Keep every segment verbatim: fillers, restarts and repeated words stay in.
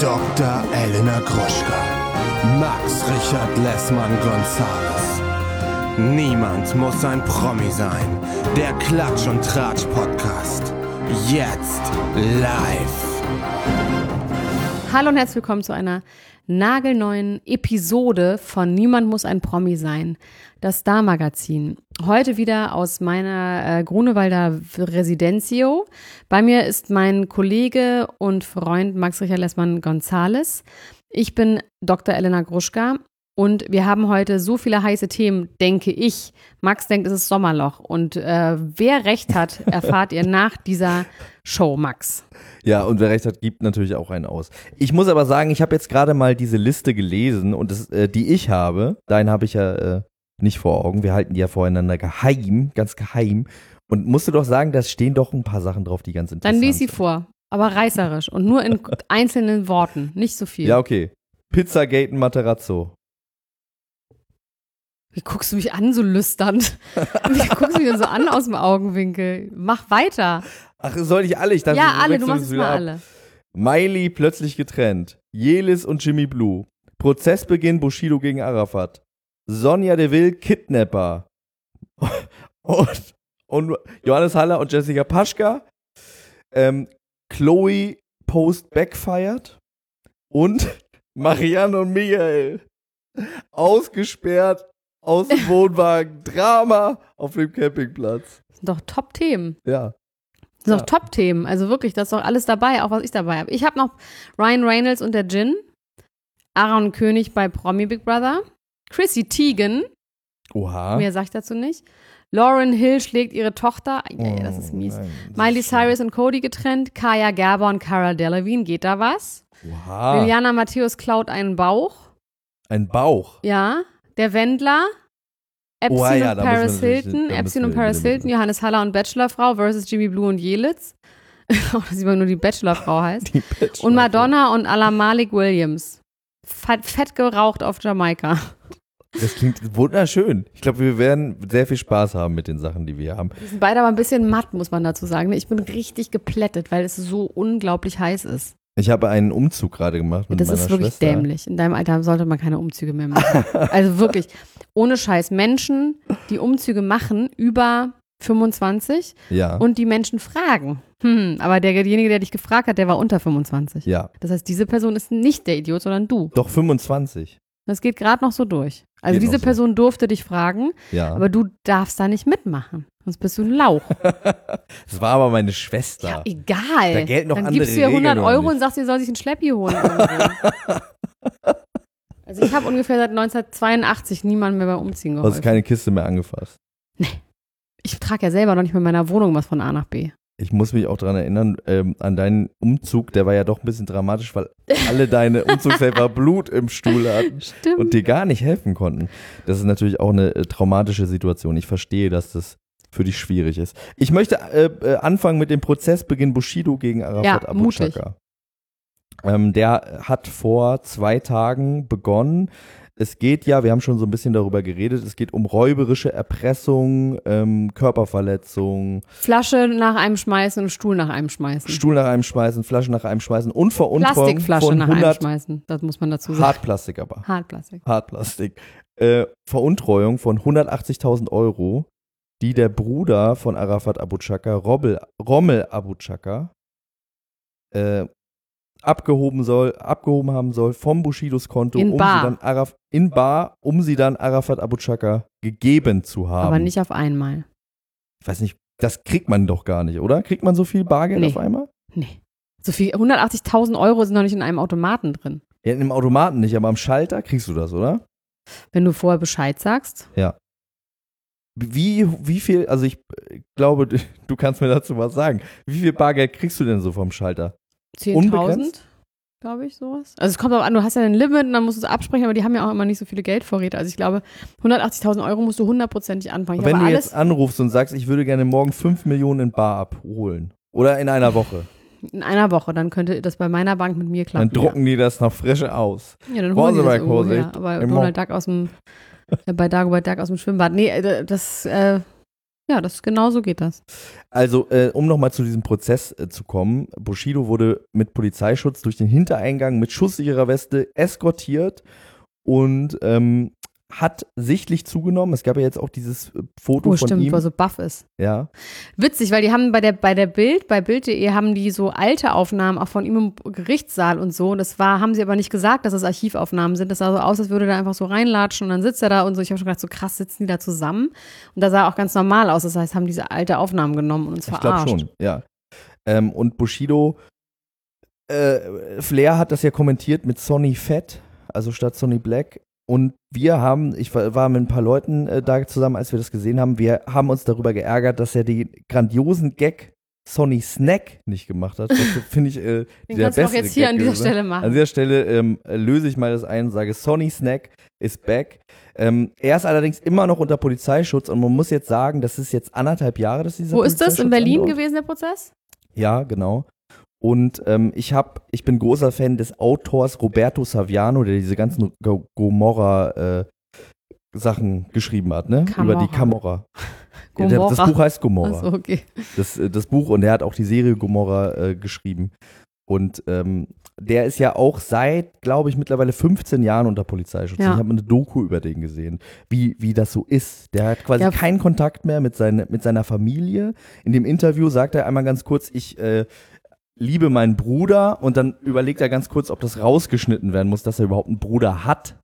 Doktor Elena Gruschka, Max Richard Lessmann-Gonzales. Niemand muss ein Promi sein. Der Klatsch und Tratsch Podcast. Jetzt live. Hallo und herzlich willkommen zu einer nagelneuen Episode von Niemand muss ein Promi sein, das Star-Magazin. Heute wieder aus meiner äh, Grunewalder Residenzio. Bei mir ist mein Kollege und Freund Max Richard Lessmann-Gonzales. Ich bin Doktor Elena Gruschka und wir haben heute so viele heiße Themen, denke ich. Max denkt, es ist Sommerloch und äh, wer recht hat, erfahrt ihr nach dieser Show, Max. Ja, und wer recht hat, gibt natürlich auch einen aus. Ich muss aber sagen, ich habe jetzt gerade mal diese Liste gelesen und das, äh, die ich habe, deinen habe ich ja äh, nicht vor Augen. Wir halten die ja voreinander geheim, ganz geheim. Und musst du doch sagen, da stehen doch ein paar Sachen drauf, die ganz interessant sind. Dann lies sie vor, aber reißerisch und nur in einzelnen Worten, nicht so viel. Ja, okay. Pizzagate und Materazzo. Wie guckst du mich an, so lüsternd? Wie guckst du mich denn so an aus dem Augenwinkel? Mach weiter. Ach, soll ich alle? Ich dachte, ja, du alle, du machst es es mal alle. Miley plötzlich getrennt. Jelis und Jimmy Blue. Prozessbeginn Bushido gegen Arafat. Sonja Deville Kidnapper. und, und Johannes Haller und Jessica Paschka. Ähm, Chloe Post Backfired. Und Marianne und Michael. Ausgesperrt aus dem Wohnwagen. Drama auf dem Campingplatz. Das sind doch Top-Themen. Ja. Das sind Ja. doch Top-Themen. Also wirklich, das ist doch alles dabei, auch was ich dabei habe. Ich habe noch Ryan Reynolds und der Djinn. Aaron König bei Promi Big Brother. Chrissy Teigen. Oha. Mehr sag ich dazu nicht. Lauryn Hill schlägt ihre Tochter. Ja, das ist mies. Nein, das Miley ist schlimm. Cyrus und Cody getrennt. Kaya Gerber und Cara Delevingne. Geht da was? Oha. Liliana Matthäus klaut einen Bauch. Ein Bauch. Ja. Der Wendler. Epstein Oh, ja, und da Paris müssen wir natürlich- Hilton. da Epstein müssen und wir Paris wieder Hilton. mit- Johannes Haller und Bachelorfrau versus Jimmy Blue und Jelitz. Auch, dass sie mal nur die Bachelorfrau heißt. Die Bachelor- Und Madonna und Alan Malik Williams. Fett, fett geraucht auf Jamaika. Das klingt wunderschön. Ich glaube, wir werden sehr viel Spaß haben mit den Sachen, die wir haben. Die sind beide aber ein bisschen matt, muss man dazu sagen. Ich bin richtig geplättet, weil es so unglaublich heiß ist. Ich habe einen Umzug gerade gemacht mit Das meiner ist wirklich Schwester. dämlich. In deinem Alter sollte man keine Umzüge mehr machen. Also wirklich, ohne Scheiß. Menschen, die Umzüge machen, über fünfundzwanzig Ja. und die Menschen fragen. Hm, aber der, derjenige, der dich gefragt hat, der war unter fünfundzwanzig. Ja. Das heißt, diese Person ist nicht der Idiot, sondern du. Doch fünfundzwanzig. Das geht gerade noch so durch. Also Geht diese noch so. Person durfte dich fragen, Ja. aber du darfst da nicht mitmachen. Sonst bist du ein Lauch. Das war aber meine Schwester. Ja, egal. Da gelten noch Dann andere gibst du ihr hundert Regeln, Euro oder und sagst, ihr soll sich einen Schleppi holen. irgendwo. Also ich habe ungefähr seit neunzehnhundertzweiundachtzig niemanden mehr beim Umziehen Du hast geholfen. keine Kiste mehr angefasst. Ich trage ja selber noch nicht mit meiner Wohnung was von A nach B. Ich muss mich auch daran erinnern, ähm, an deinen Umzug, der war ja doch ein bisschen dramatisch, weil alle deine Umzugshelfer Blut im Stuhl hatten Stimmt. und dir gar nicht helfen konnten. Das ist natürlich auch eine äh, traumatische Situation. Ich verstehe, dass das für dich schwierig ist. Ich möchte äh, äh, anfangen mit dem Prozessbeginn Bushido gegen Arafat Ja, Abu mutig. Chaka. Ähm, der hat vor zwei Tagen begonnen. Es geht ja, wir haben schon so ein bisschen darüber geredet, es geht um räuberische Erpressung, ähm, Körperverletzung, Flasche nach einem schmeißen und Stuhl nach einem schmeißen. Stuhl nach einem schmeißen, Flasche nach einem schmeißen und Veruntreuung Plastikflasche von nach einem hundert schmeißen. Das muss man dazu sagen. Hartplastik aber. Hartplastik. Hartplastik. Äh, Veruntreuung von hundertachtzigtausend Euro, die der Bruder von Arafat Abu Chaka, Rommel, Rommel Abu Chaka, äh, abgehoben soll, abgehoben haben soll vom Bushidos Konto, In um bar. sie dann Araf, in Bar, um sie dann Arafat Abu Chaka gegeben zu haben. Aber nicht auf einmal. Ich weiß nicht, das kriegt man doch gar nicht, oder? Kriegt man so viel Bargeld Nee. auf einmal? Nee. So viel, hundertachtzigtausend Euro sind noch nicht in einem Automaten drin. Ja, im Automaten nicht, aber am Schalter kriegst du das, oder? Wenn du vorher Bescheid sagst. Ja. Wie, wie viel, also ich äh, glaube, du du kannst mir dazu was sagen. Wie viel Bargeld kriegst du denn so vom Schalter? zehntausend, glaube ich, sowas. Also es kommt auch an, du hast ja ein Limit und dann musst du es absprechen, aber die haben ja auch immer nicht so viele Geldvorräte. Also ich glaube, hundertachtzigtausend Euro musst du hundertprozentig anfangen. Ich Wenn habe du alles jetzt anrufst und sagst, ich würde gerne morgen fünf Millionen in Bar abholen. Oder in einer Woche. in einer Woche, dann könnte das bei meiner Bank mit mir klappen. Dann drucken die das noch frisch aus. Ja, ja dann Wollen holen die Sie das mal irgendwo kurz, her. ich- Aber im Donald Duck aus dem, äh, bei Dagobert Duck aus dem Schwimmbad. Nee, äh, das, äh, Ja, das genau so geht das. Also, äh, um nochmal zu diesem Prozess äh, zu kommen, Bushido wurde mit Polizeischutz durch den Hintereingang mit schusssicherer Weste eskortiert und ähm, hat sichtlich zugenommen. Es gab ja jetzt auch dieses äh, Foto Oh, von stimmt, ihm. wo er so buff ist. Ja. Witzig, weil die haben bei der, bei der Bild, bei Bild punkt de haben die so alte Aufnahmen auch von ihm im Gerichtssaal und so. Das war, haben sie aber nicht gesagt, dass das Archivaufnahmen sind. Das sah so aus, als würde er einfach so reinlatschen und dann sitzt er da und so. Ich habe schon gedacht, so krass sitzen die da zusammen. Und da sah auch ganz normal aus. Das heißt, haben diese alte Aufnahmen genommen und uns Ich glaube verarscht. schon, ja. Ähm, und Bushido, äh, Flair hat das ja kommentiert mit Sonny Fett, also statt Sonny Black. Und wir haben, ich war, war mit ein paar Leuten äh, da zusammen, als wir das gesehen haben, wir haben uns darüber geärgert, dass er den grandiosen Gag Sonny Snack nicht gemacht hat. Das finde ich äh, Den der kannst du auch bessere jetzt hier Gag an dieser gewesen. Stelle machen. An dieser Stelle ähm, löse ich mal das ein und sage, Sonny Snack ist back. Ähm, er ist allerdings immer noch unter Polizeischutz und man muss jetzt sagen, das ist jetzt anderthalb Jahre, dass dieser Wo ist das? In Polizeischutz Berlin andauert. gewesen, der Prozess? Ja, genau. Und ähm, ich hab, ich bin großer Fan des Autors Roberto Saviano, der diese ganzen Go- Gomorra äh, Sachen geschrieben hat, ne? Camorra. Über die Camorra. Ja, Gomorra. das Buch heißt Gomorra. Achso, okay. Das, äh, das Buch, und der hat auch die Serie Gomorra äh, geschrieben. Und ähm, der ist ja auch seit, glaube ich, mittlerweile fünfzehn Jahren unter Polizeischutz. Ja. Ich habe eine Doku über den gesehen, wie, wie das so ist. Der hat quasi Ja. keinen Kontakt mehr mit, seine, mit seiner Familie. In dem Interview sagt er einmal ganz kurz, ich äh, liebe meinen Bruder, und dann überlegt er ganz kurz, ob das rausgeschnitten werden muss, dass er überhaupt einen Bruder hat.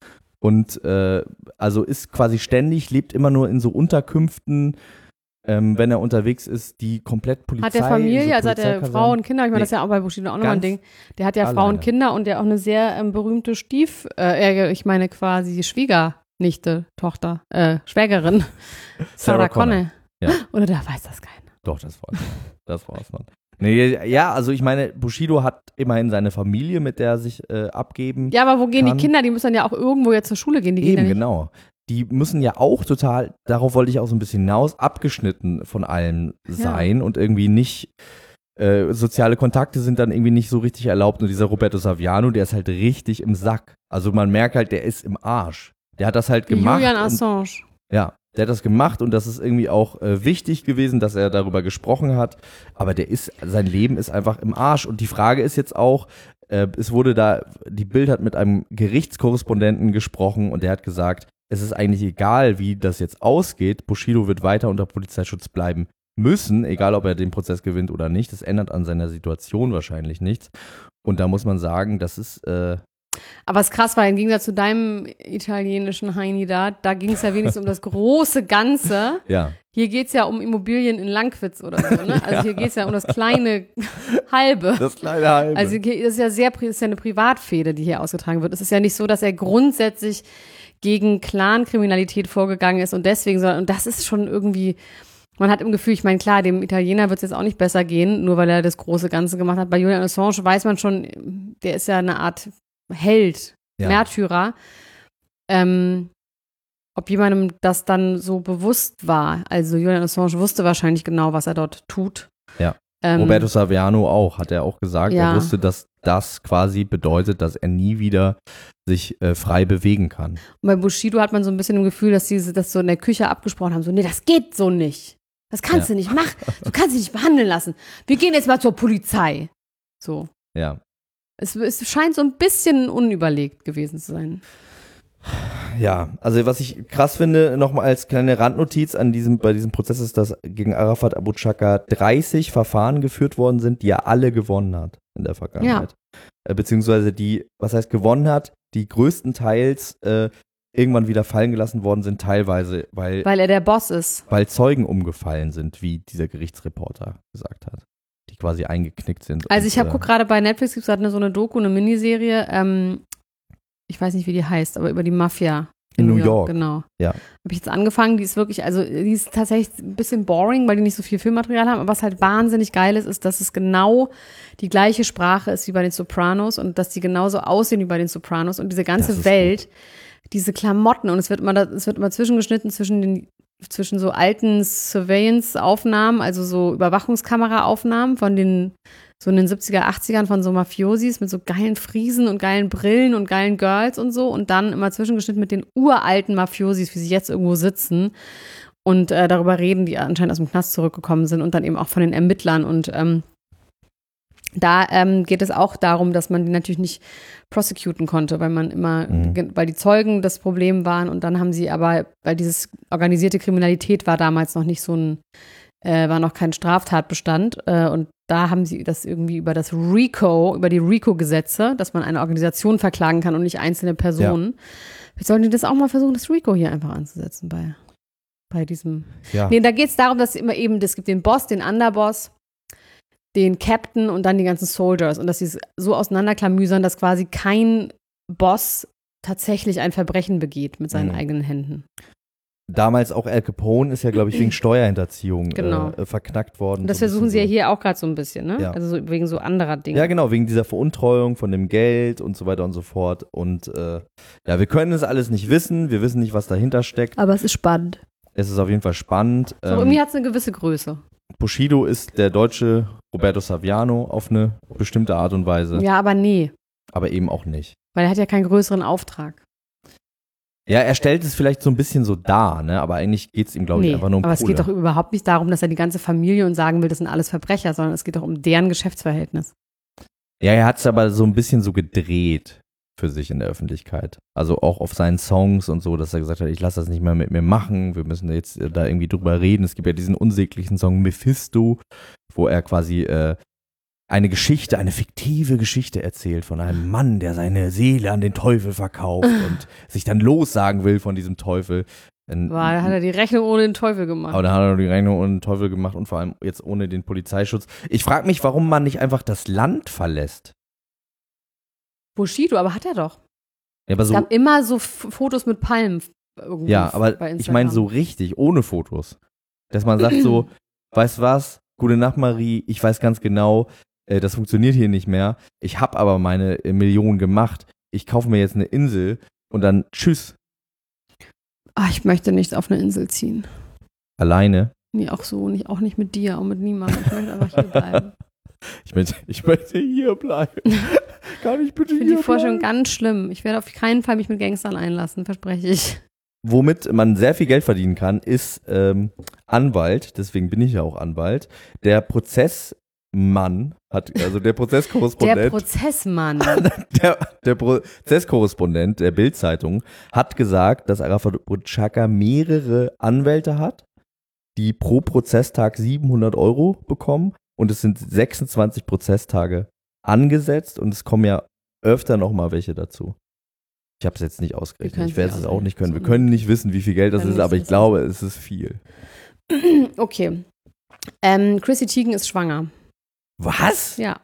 Und äh, also ist quasi ständig, lebt immer nur in so Unterkünften, ähm, wenn er unterwegs ist, die komplett Polizei. Hat der Familie, so also hat er Polizeikasernen- Frau und Kinder? Ich meine, Nee. das ist ja auch bei Bushido auch nochmal ein Ganz Ding. Der hat ja Frau alleine. und Kinder und der auch eine sehr ähm, berühmte Stief, äh, ich meine quasi Schwiegernichte, Tochter, äh, Schwägerin, Sarah Connor. Ja. Oder da weiß das keiner. Doch, das war's. Das war's, Mann. Nee, ja, also ich meine, Bushido hat immerhin seine Familie, mit der er sich äh, abgeben. Ja, aber wo gehen kann. die Kinder? Die müssen dann ja auch irgendwo jetzt zur Schule gehen. Die gehen Eben, ja nicht. genau. Die müssen ja auch total, darauf wollte ich auch so ein bisschen hinaus, abgeschnitten von allem sein und irgendwie nicht, äh, soziale Kontakte sind dann irgendwie nicht so richtig erlaubt. Und dieser Roberto Saviano, der ist halt richtig im Sack. Also man merkt halt, der ist im Arsch. Der hat das halt Wie gemacht. Julian und, Assange. ja, der hat das gemacht, und das ist irgendwie auch äh, wichtig gewesen, dass er darüber gesprochen hat. Aber der ist, sein Leben ist einfach im Arsch. Und die Frage ist jetzt auch, äh, es wurde da, die Bild hat mit einem Gerichtskorrespondenten gesprochen, und der hat gesagt, es ist eigentlich egal, wie das jetzt ausgeht. Bushido wird weiter unter Polizeischutz bleiben müssen, egal ob er den Prozess gewinnt oder nicht. Das ändert an seiner Situation wahrscheinlich nichts. Und da muss man sagen, das ist äh, Aber es ist krass, weil im Gegensatz zu deinem italienischen Heini da, da ging es ja wenigstens um das große Ganze. ja. Hier geht es ja um Immobilien in Langwitz oder so, ne? Also hier geht es ja um das kleine Halbe. Das kleine Halbe. Also hier ist ja sehr, ist ja eine Privatfehde, die hier ausgetragen wird. Es ist ja nicht so, dass er grundsätzlich gegen Clankriminalität vorgegangen ist und deswegen, sondern, und das ist schon irgendwie, man hat im Gefühl, ich meine, klar, dem Italiener wird es jetzt auch nicht besser gehen, nur weil er das große Ganze gemacht hat. Bei Julian Assange weiß man schon, der ist ja eine Art Held, Ja. Märtyrer. Ähm, ob jemandem das dann so bewusst war. Also Julian Assange wusste wahrscheinlich genau, was er dort tut. Ja. Ähm, Roberto Saviano auch, hat er auch gesagt. Ja. Er wusste, dass das quasi bedeutet, dass er nie wieder sich äh, frei bewegen kann. Und bei Bushido hat man so ein bisschen im Gefühl, dass sie das so in der Küche abgesprochen haben. So, nee, das geht so nicht. Das kannst Ja. du nicht machen. Du kannst dich nicht behandeln lassen. Wir gehen jetzt mal zur Polizei. So. Ja. Es, es scheint so ein bisschen unüberlegt gewesen zu sein. Ja, also was ich krass finde, nochmal als kleine Randnotiz an diesem, bei diesem Prozess ist, dass gegen Arafat Abu Chaka dreißig Verfahren geführt worden sind, die er alle gewonnen hat in der Vergangenheit. Äh, beziehungsweise die, was heißt gewonnen hat, die größtenteils äh, irgendwann wieder fallen gelassen worden sind, teilweise, weil, Weil er der Boss ist. weil Zeugen umgefallen sind, wie dieser Gerichtsreporter gesagt hat, die quasi eingeknickt sind. Also und, ich habe äh, guck gerade bei Netflix, gibt es eine, so eine Doku, eine Miniserie, ähm, ich weiß nicht, wie die heißt, aber über die Mafia. In New York. Genau. Ja. Habe ich jetzt angefangen, die ist wirklich, also die ist tatsächlich ein bisschen boring, weil die nicht so viel Filmmaterial haben, aber was halt wahnsinnig geil ist, ist, dass es genau die gleiche Sprache ist wie bei den Sopranos und dass die genauso aussehen wie bei den Sopranos und diese Das ganze ist Welt, diese Klamotten und es wird immer, da- es wird immer zwischengeschnitten zwischen den zwischen so alten Surveillance-Aufnahmen, also so Überwachungskamera-Aufnahmen von den so in den siebziger, achtzigern von so Mafiosis mit so geilen Friesen und geilen Brillen und geilen Girls und so und dann immer zwischengeschnitten mit den uralten Mafiosis, wie sie jetzt irgendwo sitzen und äh, darüber reden, die anscheinend aus dem Knast zurückgekommen sind und dann eben auch von den Ermittlern. Und ähm, da ähm, geht es auch darum, dass man die natürlich nicht prosecuten konnte, weil man immer, Mhm. weil die Zeugen das Problem waren und dann haben sie aber, weil dieses organisierte Kriminalität war damals noch nicht so ein, äh, war noch kein Straftatbestand äh, und da haben sie das irgendwie über das RICO, über die RICO-Gesetze, dass man eine Organisation verklagen kann und nicht einzelne Personen. Wir sollten die das auch mal versuchen, das RICO hier einfach anzusetzen bei, bei diesem. Ja. Nee, da geht es darum, dass immer eben, es gibt den Boss, den Underboss, den Captain und dann die ganzen Soldiers und dass sie es so auseinanderklamüsern, dass quasi kein Boss tatsächlich ein Verbrechen begeht mit seinen Mhm. eigenen Händen. Damals auch Al Capone ist ja, glaube ich, wegen Steuerhinterziehung Genau. äh, verknackt worden. Und das so ein versuchen sie ja bisschen hier auch gerade so ein bisschen, ne? Ja. Also so, wegen so anderer so. Dinge. Ja, genau, wegen dieser Veruntreuung von dem Geld und so weiter und so fort. Und äh, ja, wir können es alles nicht wissen. Wir wissen nicht, was dahinter steckt. Aber es ist spannend. Es ist auf jeden Fall spannend. So, irgendwie hat es eine gewisse Größe. Bushido ist der deutsche Roberto Saviano auf eine bestimmte Art und Weise, Ja, aber nee, aber eben auch nicht. weil er hat ja keinen größeren Auftrag. Ja, er stellt es vielleicht so ein bisschen so dar, ne? Aber eigentlich geht es ihm, glaube ich, Nee, einfach nur um aber es Kohle. geht doch überhaupt nicht darum, dass er die ganze Familie und sagen will, das sind alles Verbrecher, sondern es geht doch um deren Geschäftsverhältnis. Ja, er hat es aber so ein bisschen so gedreht für sich in der Öffentlichkeit. Also auch auf seinen Songs und so, dass er gesagt hat, ich lasse das nicht mehr mit mir machen, wir müssen jetzt äh, da irgendwie drüber reden. Es gibt ja diesen unsäglichen Song Mephisto, wo er quasi äh, eine Geschichte, eine fiktive Geschichte erzählt von einem Mann, der seine Seele an den Teufel verkauft und sich dann lossagen will von diesem Teufel. Ein- War, da hat er die Rechnung ohne den Teufel gemacht. Aber da hat er die Rechnung ohne den Teufel gemacht und vor allem jetzt ohne den Polizeischutz. Ich frage mich, warum man nicht einfach das Land verlässt. Bushido, aber hat er doch. Ja, aber Es so, gab immer so F- Fotos mit Palmen irgendwie ja, aber bei ich meine so Instagram. richtig, ohne Fotos. Dass man sagt so, weißt was, gute Nacht Marie, ich weiß ganz genau, äh, das funktioniert hier nicht mehr. Ich habe aber meine äh, Millionen gemacht. Ich kaufe mir jetzt eine Insel und dann tschüss, Ach, ich möchte nicht auf eine Insel ziehen. alleine. Nee, auch so, nicht, auch nicht mit dir, auch mit niemandem. Ich möchte einfach hier bleiben. Ich möchte, ich möchte hier bleiben. Kann ich bitte Ich finde hier die Vorstellung bleiben? ganz schlimm. Ich werde auf keinen Fall mich mit Gangstern einlassen, verspreche ich. Womit man sehr viel Geld verdienen kann, ist ähm, Anwalt. Deswegen bin ich ja auch Anwalt. Der Prozessmann hat, also der Der Prozesskorrespondent, Prozessmann. der, der Prozesskorrespondent der Bild-Zeitung hat gesagt, dass Arafat Butschaka mehrere Anwälte hat, die pro Prozesstag siebenhundert Euro bekommen und es sind sechsundzwanzig Prozesstage angesetzt und es kommen ja öfter noch mal welche dazu. Ich habe es jetzt nicht Wir ausgerechnet. können's Ich werde nicht es auch nicht können. Wir ausrechnen. können nicht wissen, wie viel Geld das Können ist, nicht aber ich wissen. glaube, es ist viel. Okay. Ähm, Chrissy Teigen ist schwanger. Was? Ja,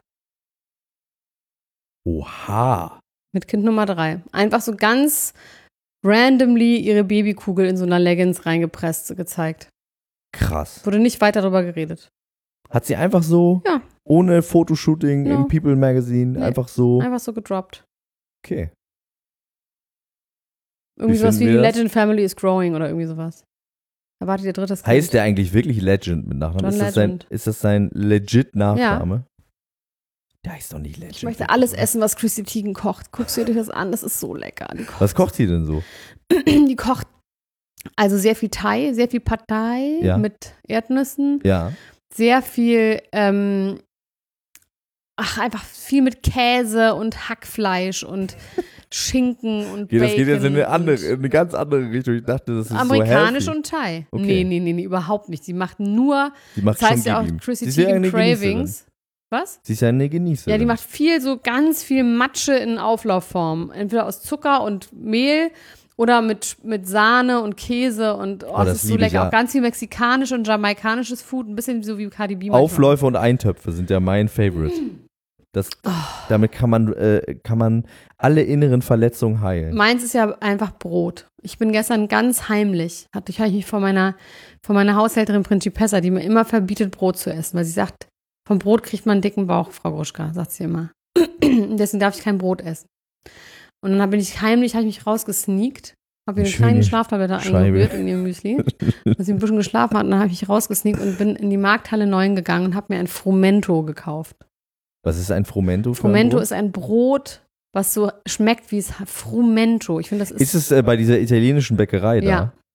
Oha. mit Kind Nummer drei. Einfach so ganz randomly ihre Babykugel in so einer Leggings reingepresst gezeigt. Krass. Wurde nicht weiter darüber geredet. Hat sie einfach so, Ja. ohne Fotoshooting Ja. im People Magazine, Nee. einfach so, Einfach so gedroppt. okay. Irgendwie Wie sowas wie finden die wir das? Legend Family is growing oder irgendwie sowas. Erwartet ihr drittes Kind. Heißt der eigentlich wirklich Legend mit Nachnamen? John Ist das, sein, Legend. ist das sein legit Nachname? Der heißt doch nicht Legend. Ich möchte alles essen, was Chrissy Teigen kocht. Guckst du dir das an? Das ist so lecker. Die kocht, Was kocht sie denn so? die kocht also sehr viel Thai, sehr viel Pad Thai Ja. mit Erdnüssen. Ja. Sehr viel, ähm, ach, einfach viel mit Käse und Hackfleisch und Schinken und Okay, Bacon. das geht jetzt in eine, andere, und in eine ganz andere Richtung. Ich dachte, das ist amerikanisch so healthy. und Thai. Okay. Nee, nee, nee, nee, überhaupt nicht. Sie macht nur, Die macht das heißt schon ja auch Gigi. Chrissy Sie ist ja Teigen eine Genießerin. Cravings. Was? Sie ist ja eine Genießerin. Ja, die macht viel, so ganz viel Matsche in Auflaufform. Entweder aus Zucker und Mehl oder mit, mit Sahne und Käse und oh, Oh, das, das ist so liebe ich lecker. ja. Auch ganz viel mexikanisches und jamaikanisches Food, ein bisschen so wie Cardi B. manchmal. Aufläufe und Eintöpfe sind ja mein Favorite. Das, Oh. Damit kann man, äh, kann man alle inneren Verletzungen heilen. Meins ist ja einfach Brot. Ich bin gestern ganz heimlich, hatte ich, hatte ich mich von meiner, von meiner Haushälterin Principessa, die mir immer verbietet, Brot zu essen, weil sie sagt, vom Brot kriegt man einen dicken Bauch, Frau Gruschka, sagt sie immer. Deswegen darf ich kein Brot essen. Und dann bin ich heimlich, habe ich mich rausgesneakt, habe ihr eine Schöne kleine Schlaftablette Scheibe. eingerührt in ihr Müsli, dass sie ein bisschen geschlafen hat. Und dann habe ich mich rausgesneakt und bin in die Markthalle neun gegangen und habe mir ein Frumento gekauft. Was ist ein Frumento? für ein Frumento Brot? ist ein Brot, was so schmeckt wie es Frumento. Ich finde, das ist, Ist es äh, bei dieser italienischen Bäckerei da? Ja.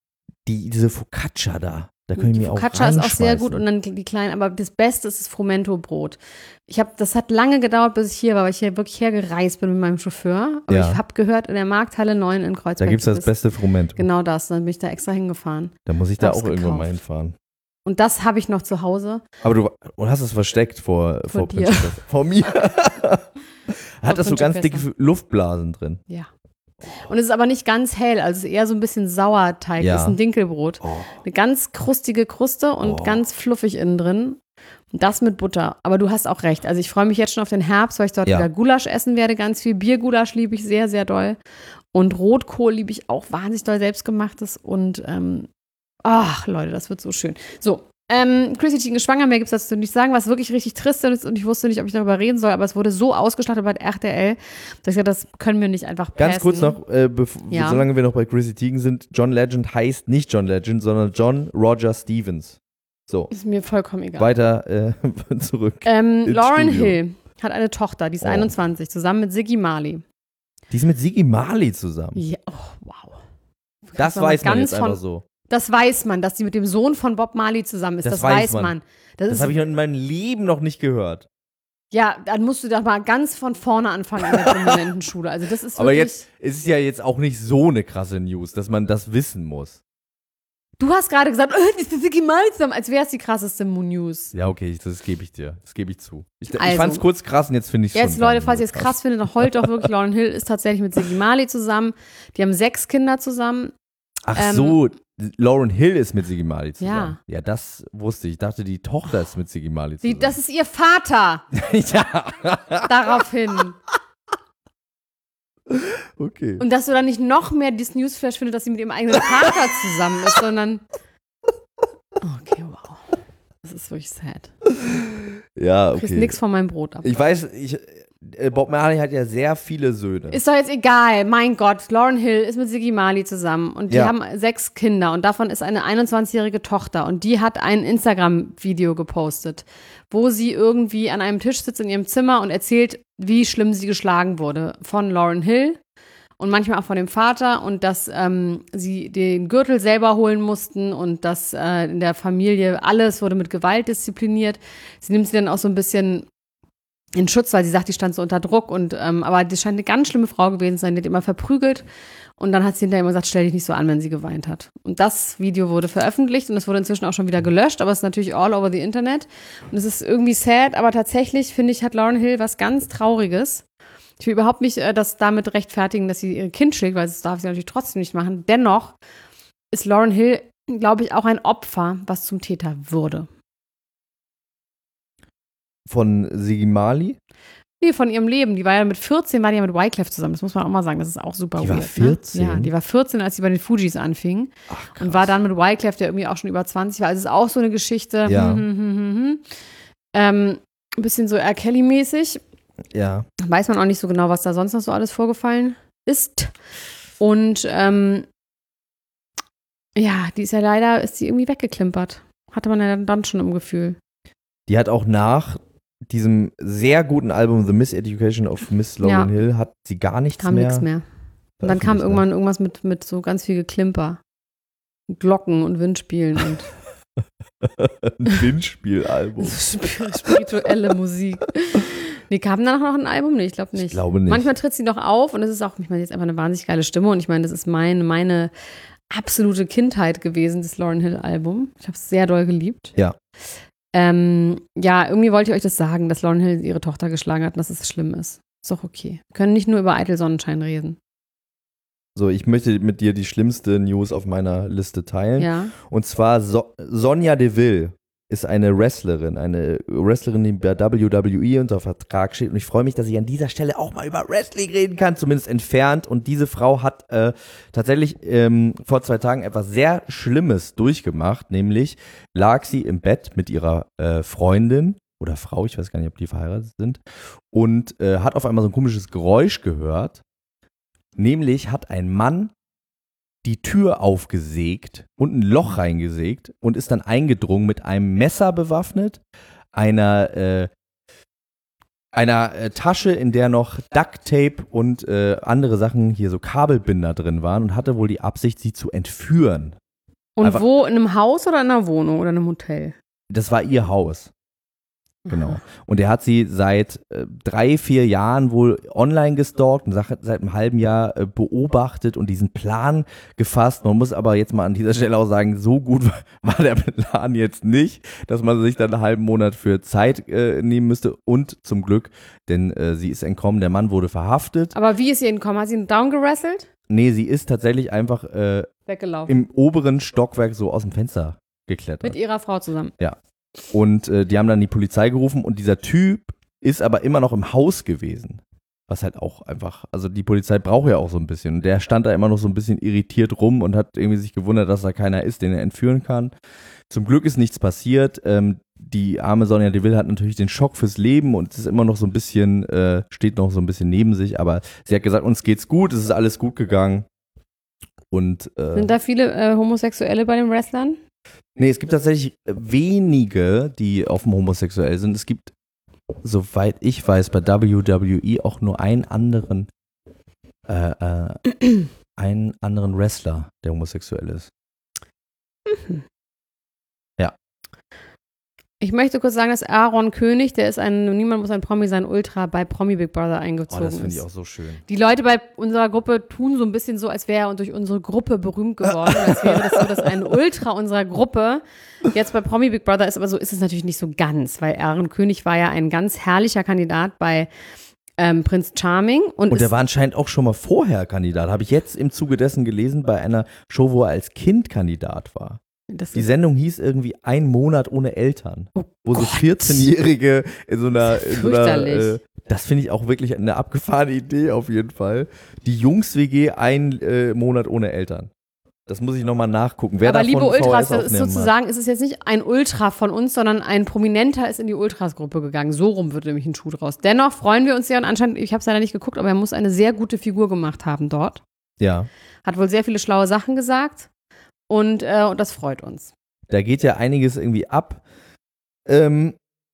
die, diese Focaccia da. Da können Die wir auch Focaccia ist auch sehr reinschmeißen. gut und dann die kleinen, aber das Beste ist das Frumento-Brot. Ich habe, das hat lange gedauert, bis ich hier war, weil ich hier wirklich hergereist bin mit meinem Chauffeur. Aber Ja. ich habe gehört, in der Markthalle neun in Kreuzberg. Da gibt es das ist beste Frumento. Genau das, dann bin ich da extra hingefahren. Da muss ich da Hab's auch irgendwann mal gekauft. hinfahren. Und das habe ich noch zu Hause. Aber du und hast es versteckt vor, vor, Vor dir. Principessa. Vor mir. Hat das so ganz dicke Principessa. Luftblasen drin. Ja. Und es ist aber nicht ganz hell, also es ist eher so ein bisschen Sauerteig. Ja. Das ist ein Dinkelbrot. Oh. Eine ganz krustige Kruste und Oh. ganz fluffig innen drin. Und das mit Butter. Aber du hast auch recht. Also ich freue mich jetzt schon auf den Herbst, weil ich dort Ja. wieder Gulasch essen werde. Ganz viel Biergulasch liebe ich sehr, sehr doll. Und Rotkohl liebe ich auch wahnsinnig doll, selbstgemachtes. Und ähm, ach Leute, das wird so schön. So, ähm, Chrissy Teigen ist schwanger, mehr gibt es dazu nicht sagen, was wirklich richtig trist ist. Und ich wusste nicht, ob ich darüber reden soll, aber es wurde so ausgeschlachtet bei R T L, dass ich gesagt, das können wir nicht einfach passen. Ganz kurz noch, äh, bev- Ja. solange wir noch bei Chrissy Teigen sind, John Legend heißt nicht John Legend, sondern John Roger Stevens. So, Ist mir vollkommen egal. weiter äh, zurück. Ähm, ins Lauryn Studio. Hill hat eine Tochter, die ist Oh. einundzwanzig, zusammen mit Siggy Marley. Die ist mit Siggy Marley zusammen. Ja, oh, wow. Das Kann man weiß man ganz jetzt von- einfach so. Das weiß man, dass die mit dem Sohn von Bob Marley zusammen ist. Das, Das weiß weiß man. man. Das, Das ist, habe ich noch in meinem Leben noch nicht gehört. ja, dann musst du da mal ganz von vorne anfangen in der Prominentenschule. Also das ist Aber wirklich, jetzt ist es ja jetzt auch nicht so eine krasse News, dass man das wissen muss. du hast gerade gesagt, oh, das ist Siggy Marley zusammen, als wäre es die krasseste News. Ja, okay, das gebe ich dir. Das gebe ich zu. Ich, ich Also. fand es kurz krass und jetzt finde ich es Jetzt, Leute, falls ihr es krass findet, dann heult doch wirklich, Lauryn Hill ist tatsächlich mit Siggy Marley zusammen. Die haben sechs Kinder zusammen. Ach Ähm, so, Lauryn Hill ist mit Siggy Marley Ja. zusammen. Ja, das wusste ich. Ich dachte, die Tochter ist mit Siggy Marley Die, zusammen. das ist ihr Vater. ja, Daraufhin. okay. Und dass du dann nicht noch mehr dieses Newsflash findest, dass sie mit ihrem eigenen Vater zusammen ist, sondern. Okay, wow. Das ist wirklich sad. Ja, Du kriegst okay. nichts von meinem Brot ab. Ich weiß, ich, äh, Bob Marley hat ja sehr viele Söhne. Ist doch jetzt egal. Mein Gott, Lauryn Hill ist mit Siggy Marley zusammen und die Ja. haben sechs Kinder und davon ist eine einundzwanzigjährige Tochter und die hat ein Instagram-Video gepostet, wo sie irgendwie an einem Tisch sitzt in ihrem Zimmer und erzählt, wie schlimm sie geschlagen wurde von Lauryn Hill und manchmal auch von dem Vater und dass ähm, sie den Gürtel selber holen mussten und dass äh, in der Familie alles wurde mit Gewalt diszipliniert. Sie nimmt sie dann auch so ein bisschen in Schutz, weil sie sagt, die stand so unter Druck und ähm, aber die scheint eine ganz schlimme Frau gewesen zu sein, die hat immer verprügelt und dann hat sie hinterher immer gesagt, stell dich nicht so an, wenn sie geweint hat. Und das Video wurde veröffentlicht und es wurde inzwischen auch schon wieder gelöscht, aber es ist natürlich all over the Internet und es ist irgendwie sad, aber tatsächlich finde ich, hat Lauryn Hill was ganz Trauriges. Ich will überhaupt nicht äh, das damit rechtfertigen, dass sie ihr Kind schlägt, weil das darf sie natürlich trotzdem nicht machen. Dennoch ist Lauryn Hill, glaube ich, auch ein Opfer, was zum Täter wurde. Von Siggy Marley? Nee, von ihrem Leben. Die war ja mit vierzehn, war die ja mit Wyclef zusammen. Das muss man auch mal sagen. Das ist auch super Die weird. war vierzehn? Ne? Ja, die war vierzehn, als sie bei den Fujis anfing. Ach, krass. Und war dann mit Wyclef, der irgendwie auch schon über zwanzig war. Also es ist auch so eine Geschichte. Ja. Hm, hm, hm, hm, hm. Ähm, ein bisschen so R. Kelly-mäßig. Ja. Weiß man auch nicht so genau, was da sonst noch so alles vorgefallen ist. Und ähm, ja, die ist ja leider, ist die irgendwie weggeklimpert. Hatte man ja dann schon im Gefühl. Die hat auch nach diesem sehr guten Album The Miseducation of Miss Lauryn Ja. Hill hat sie gar nichts Kam mehr. nichts mehr. Und dann kam veröffentlicht, irgendwann irgendwas mit, mit so ganz viel Geklimper. Glocken und Windspielen und ne? Ein Windspielalbum. spirituelle Musik. Nee, kam danach noch ein Album? Nee, ich glaube nicht. Ich glaube nicht. Manchmal tritt sie noch auf und es ist auch, ich meine, jetzt einfach eine wahnsinnig geile Stimme und ich meine, das ist meine, meine absolute Kindheit gewesen, das Lauryn Hill Album. Ich habe es sehr doll geliebt. Ja. Ähm, ja, irgendwie wollte ich euch das sagen, dass Lauryn Hill ihre Tochter geschlagen hat und dass es schlimm ist. Ist doch okay. Wir können nicht nur über Eitel Sonnenschein reden. So, ich möchte mit dir die schlimmste News auf meiner Liste teilen. Ja. Und zwar so- Sonja Deville ist eine Wrestlerin, eine Wrestlerin, die bei W W E unter Vertrag steht. Und ich freue mich, dass ich an dieser Stelle auch mal über Wrestling reden kann, zumindest entfernt. Und diese Frau hat äh, tatsächlich ähm, vor zwei Tagen etwas sehr Schlimmes durchgemacht. Nämlich lag sie im Bett mit ihrer äh, Freundin oder Frau, ich weiß gar nicht, ob die verheiratet sind, und äh, hat auf einmal so ein komisches Geräusch gehört. Nämlich hat ein Mann die Tür aufgesägt und ein Loch reingesägt und ist dann eingedrungen mit einem Messer bewaffnet, einer, äh, einer äh, Tasche, in der noch Ducktape und äh, andere Sachen, hier so Kabelbinder drin waren und hatte wohl die Absicht, sie zu entführen. Und Einfach, wo? In einem Haus oder in einer Wohnung oder in einem Hotel? Das war ihr Haus. Genau. Und er hat sie seit äh, drei, vier Jahren wohl online gestalkt und seit, seit einem halben Jahr äh, beobachtet und diesen Plan gefasst. Man muss aber jetzt mal an dieser Stelle auch sagen, so gut war der Plan jetzt nicht, dass man sich dann einen halben Monat für Zeit äh, nehmen müsste. Und zum Glück, denn äh, sie ist entkommen, der Mann wurde verhaftet. Aber wie ist sie entkommen? Hat sie ihn downgerasselt? Nee, sie ist tatsächlich einfach äh, Weggelaufen. im oberen Stockwerk so aus dem Fenster geklettert. Mit ihrer Frau zusammen. Ja. Und äh, die haben dann die Polizei gerufen und dieser Typ ist aber immer noch im Haus gewesen. Was halt auch einfach, also die Polizei braucht ja auch so ein bisschen. Und der stand da immer noch so ein bisschen irritiert rum und hat irgendwie sich gewundert, dass da keiner ist, den er entführen kann. Zum Glück ist nichts passiert. Ähm, die arme Sonja Deville hat natürlich den Schock fürs Leben und es ist immer noch so ein bisschen, äh, steht noch so ein bisschen neben sich. Aber sie hat gesagt, uns geht's gut, es ist alles gut gegangen. Und, äh, Sind da viele äh, Homosexuelle bei den Wrestlern? Nee, es gibt tatsächlich wenige, die offen homosexuell sind. Es gibt, soweit ich weiß, bei W W E auch nur einen anderen, äh, äh, einen anderen Wrestler, der homosexuell ist. Mhm. Ja. Ich möchte kurz sagen, dass Aaron König, der ist ein, niemand muss ein Promi sein, Ultra bei Promi Big Brother eingezogen Oh, das finde ist. ich auch so schön. Die Leute bei unserer Gruppe tun so ein bisschen so, als wäre er durch unsere Gruppe berühmt geworden. Als wäre das so, dass ein Ultra unserer Gruppe jetzt bei Promi Big Brother ist. Aber so ist es natürlich nicht so ganz, weil Aaron König war ja ein ganz herrlicher Kandidat bei ähm, Prince Charming. Und, Und der war anscheinend auch schon mal vorher Kandidat. Habe ich jetzt im Zuge dessen gelesen, bei einer Show, wo er als Kind Kandidat war. das Die ist, Sendung hieß irgendwie Ein Monat ohne Eltern, oh wo so Gott. vierzehnjährige in so einer, in so einer Fürchterlich. äh, das finde ich auch wirklich eine abgefahrene Idee auf jeden Fall. Die Jungs-W G Ein äh, Monat ohne Eltern. Das muss ich nochmal nachgucken. Wer aber davon liebe Ultras, V H S das ist aufnehmen sozusagen, es ist jetzt nicht ein Ultra von uns, sondern ein Prominenter ist in die Ultras-Gruppe gegangen. So rum wird nämlich ein Schuh draus. Dennoch freuen wir uns sehr und anscheinend, ich habe es leider nicht geguckt, aber er muss eine sehr gute Figur gemacht haben dort. Ja, Hat wohl sehr viele schlaue Sachen gesagt und, äh, und das freut uns. da geht ja einiges irgendwie ab. Ähm,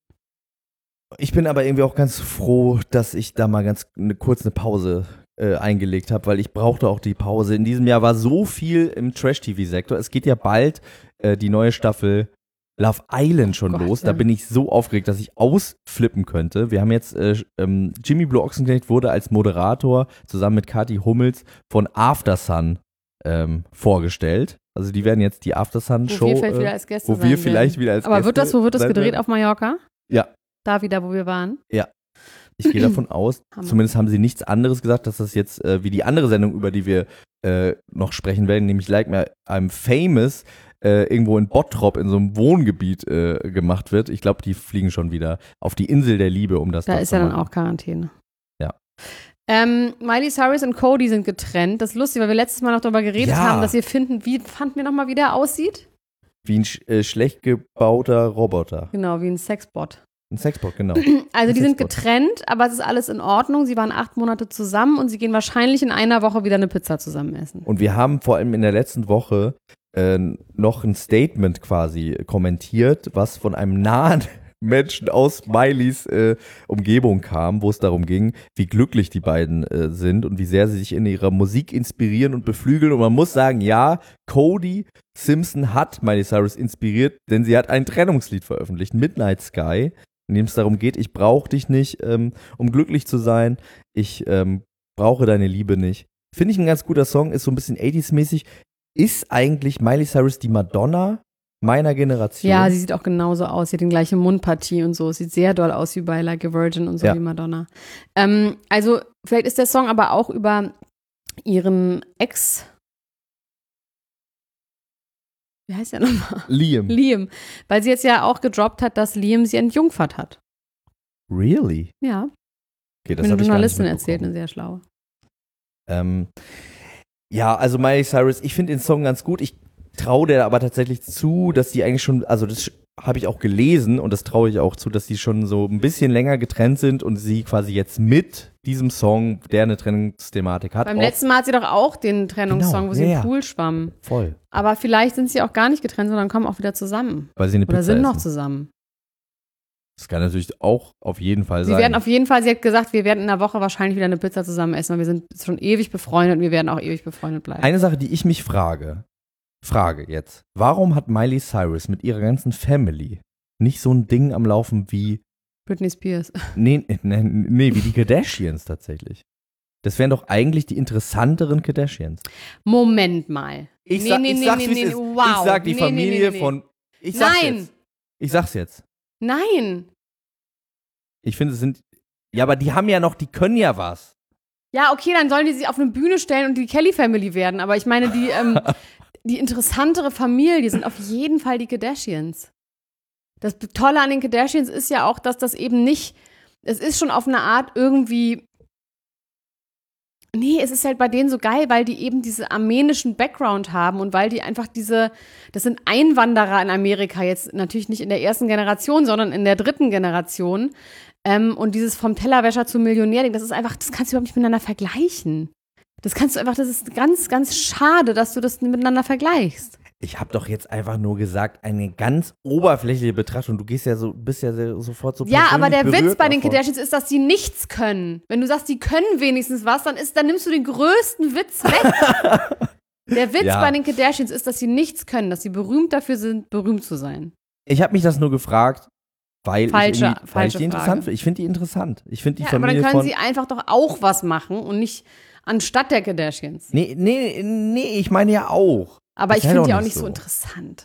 ich bin aber irgendwie auch ganz froh, dass ich da mal ganz eine, kurz eine Pause äh, eingelegt habe, weil ich brauchte auch die Pause. In diesem Jahr war so viel im Trash-T V-Sektor. Es geht ja bald äh, die neue Staffel Love Island schon Oh Gott, los. ja. Da bin ich so aufgeregt, dass ich ausflippen könnte. Wir haben jetzt, äh, ähm, Jimmy Blue Ochsenknecht wurde als Moderator zusammen mit Kathi Hummels von Aftersun ähm, vorgestellt. Also die werden jetzt die Aftersun-Show, Wo wir vielleicht äh, wieder als Gäste wo sein wir vielleicht werden. wieder als Aber Gäste wird das, wo wird das sein gedreht? werden. Auf Mallorca? Ja. Da wieder, wo wir waren? Ich gehe davon aus, Hammer. zumindest haben sie nichts anderes gesagt, dass das jetzt äh, wie die andere Sendung, über die wir äh, noch sprechen werden, nämlich Like Me I'm Famous, äh, irgendwo in Bottrop in so einem Wohngebiet äh, gemacht wird. Ich glaube, die fliegen schon wieder auf die Insel der Liebe, um das Da dort ist zu ja dann machen. auch Quarantäne. Ja. Ähm, Miley Cyrus und Cody sind getrennt. Das ist lustig, weil wir letztes Mal noch darüber geredet Ja. haben, dass wir finden, wie fanden wir nochmal, wie der aussieht? Wie ein sch äh, schlecht gebauter Roboter. Genau, wie ein Sexbot. Ein Sexbot, genau. Also die Ein sind Sexbot. getrennt, aber es ist alles in Ordnung. Sie waren acht Monate zusammen und sie gehen wahrscheinlich in einer Woche wieder eine Pizza zusammen essen. Und wir haben vor allem in der letzten Woche äh, noch ein Statement quasi kommentiert, was von einem nahen Menschen aus Mileys äh, Umgebung kam, wo es darum ging, wie glücklich die beiden äh, sind und wie sehr sie sich in ihrer Musik inspirieren und beflügeln. Und man muss sagen, ja, Cody Simpson hat Miley Cyrus inspiriert, denn sie hat ein Trennungslied veröffentlicht, Midnight Sky, in dem es darum geht, ich brauche dich nicht, ähm, um glücklich zu sein, ich ähm, brauche deine Liebe nicht. Finde ich ein ganz guter Song, ist so ein bisschen achtziger-mäßig. Ist eigentlich Miley Cyrus die Madonna meiner Generation? Ja, sie sieht auch genauso aus. Sie hat die gleiche Mundpartie und so. Sieht sehr doll aus wie bei Like a Virgin und so Ja. wie Madonna. Ähm, also vielleicht ist der Song aber auch über ihren Ex. Wie heißt der nochmal? Liam. Liam. Weil sie jetzt ja auch gedroppt hat, dass Liam sie entjungfert hat. Really? Ja. Okay, das Eine habe ich gar nicht Journalistin erzählt, mitbekommen. eine sehr schlaue. Ähm, ja, also Miley Cyrus, ich finde den Song ganz gut. Ich traue der aber tatsächlich zu, dass die eigentlich schon, also das habe ich auch gelesen und das traue ich auch zu, dass die schon so ein bisschen länger getrennt sind und sie quasi jetzt mit diesem Song, der eine Trennungsthematik hat. Beim auch letzten Mal hat sie doch auch den Trennungssong, Genau, wo sie ja, im Pool schwamm. voll, Aber vielleicht sind sie auch gar nicht getrennt, sondern kommen auch wieder zusammen. weil sie eine Oder Pizza sind noch essen. zusammen. Das kann natürlich auch auf jeden Fall Sie sein. werden auf jeden Fall, sie hat gesagt, wir werden in einer Woche wahrscheinlich wieder eine Pizza zusammen essen, weil wir sind schon ewig befreundet und wir werden auch ewig befreundet bleiben. Eine Sache, die ich mich frage, Frage jetzt. Warum hat Miley Cyrus mit ihrer ganzen Family nicht so ein Ding am Laufen wie Britney Spears. Nee, nee, nee, wie die Kardashians tatsächlich. Das wären doch eigentlich die interessanteren Kardashians. Moment mal. Ich, Nee, sag, nee, ich nee, sag's, nee, wie's nee, ist. wow. Ich sag die Nee, nee, Familie nee, nee, nee. von. Ich sag's Nein. jetzt. Ich sag's jetzt. Nein. Ich finde, es sind. Ja, aber die haben ja noch, die können ja was. Ja, okay, dann sollen die sich auf eine Bühne stellen und die Kelly Family werden. Aber ich meine, die, ähm, die interessantere Familie sind auf jeden Fall die Kardashians. Das Tolle an den Kardashians ist ja auch, dass das eben nicht, es ist schon auf eine Art irgendwie, nee, es ist halt bei denen so geil, weil die eben diese armenischen Background haben und weil die einfach diese, das sind Einwanderer in Amerika, jetzt natürlich nicht in der ersten Generation, sondern in der dritten Generation. Ähm, und dieses vom Tellerwäscher zum Millionär-Ding, das ist einfach, das kannst du überhaupt nicht miteinander vergleichen. Das kannst du einfach, das ist ganz, ganz schade, dass du das miteinander vergleichst. Ich habe doch jetzt einfach nur gesagt, eine ganz oberflächliche Betrachtung. Du gehst ja so, bist ja sehr, sofort so Ja, aber der persönlich Witz bei den davon. Kardashians ist, dass die nichts können. Wenn du sagst, die können wenigstens was, dann, ist, dann nimmst du den größten Witz weg. Der Witz Ja. bei den Kardashians ist, dass sie nichts können, dass sie berühmt dafür sind, berühmt zu sein. Ich habe mich das nur gefragt, weil Falsche- ich, irgendwie- weil ich falsche die interessant Frage. finde. Ich finde die interessant. Ich finde die Ja, aber Familie dann können von. sie einfach doch auch was machen und nicht anstatt der Kardashians. Nee, nee, nee, ich meine ja auch. Aber Das ich wär finde doch die auch nicht nicht so so. interessant.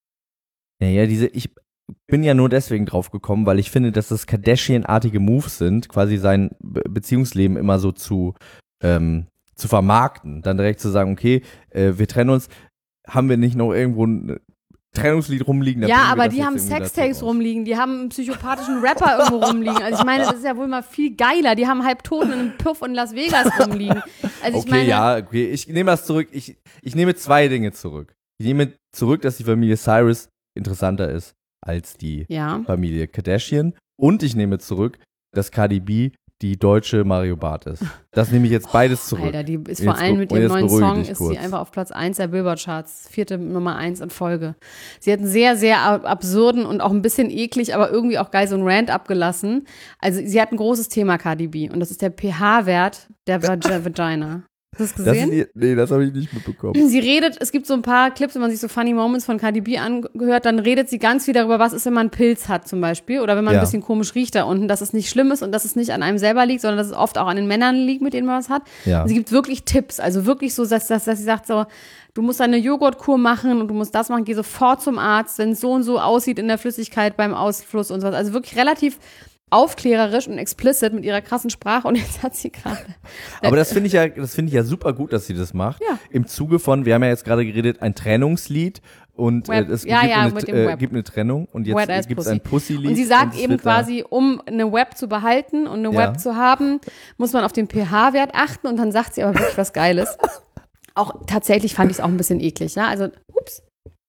Ja, ja, diese, ich bin ja nur deswegen drauf gekommen, weil ich finde, dass das Kardashian-artige Moves sind, quasi sein Be- Beziehungsleben immer so zu, ähm, zu vermarkten. Dann direkt zu sagen, okay, äh, wir trennen uns, haben wir nicht noch irgendwo ein Trennungslied rumliegen? Dann Ja, bringen wir aber das die jetzt haben irgendwie dazu Sextapes raus. rumliegen, die haben einen psychopathischen Rapper irgendwo rumliegen. Also ich meine, das ist ja wohl mal viel geiler. Die haben Halbtoten in einem Puff in Las Vegas rumliegen. Also ich Okay, meine, ja, okay, ich nehme das zurück. Ich, ich nehme zwei Dinge zurück. Ich nehme zurück, dass die Familie Cyrus interessanter ist als die ja. Familie Kardashian. Und ich nehme zurück, dass Cardi B die deutsche Mario Barth ist. Das nehme ich jetzt beides zurück. Alter, die ist Jetzt vor allem be- mit und ihrem jetzt neuen beruhige Song dich ist kurz. sie einfach auf Platz eins der Billboard-Charts, vierte Nummer eins in Folge. Sie hat einen sehr, sehr ab- absurden und auch ein bisschen eklig, aber irgendwie auch geil so einen Rant abgelassen. Also sie hat ein großes Thema, Cardi B, und das ist der pH-Wert der Vag- Vagina. Hast du das Das gesehen? ist die, nee, das habe ich nicht mitbekommen. Sie redet, es gibt so ein paar Clips, wenn man sich so Funny Moments von Cardi B angehört, dann redet sie ganz viel darüber, was ist, wenn man einen Pilz hat zum Beispiel oder wenn man Ja. ein bisschen komisch riecht da unten, dass es nicht schlimm ist und dass es nicht an einem selber liegt, sondern dass es oft auch an den Männern liegt, mit denen man was hat. Ja. Und sie gibt wirklich Tipps, also wirklich so, dass, dass, dass sie sagt so, du musst eine Joghurtkur machen und du musst das machen, geh sofort zum Arzt, wenn es so und so aussieht in der Flüssigkeit beim Ausfluss und sowas. Also wirklich relativ aufklärerisch und explicit mit ihrer krassen Sprache und jetzt hat sie gerade Aber das finde ich ja, das finde ich ja super gut, dass sie das macht. Ja. Im Zuge von, wir haben ja jetzt gerade geredet, ein Trennungslied und äh, Web. es Ja, gibt, ja, eine, mit dem äh, Web. gibt eine Trennung und Wet jetzt as gibt es Pussy. ein Pussy-Lied. Und sie sagt es eben wird da- quasi, um eine Web zu behalten und eine Ja. Web zu haben, muss man auf den pH-Wert achten und dann sagt sie aber wirklich was Geiles. Auch tatsächlich fand ich es auch ein bisschen eklig, ja, also ups.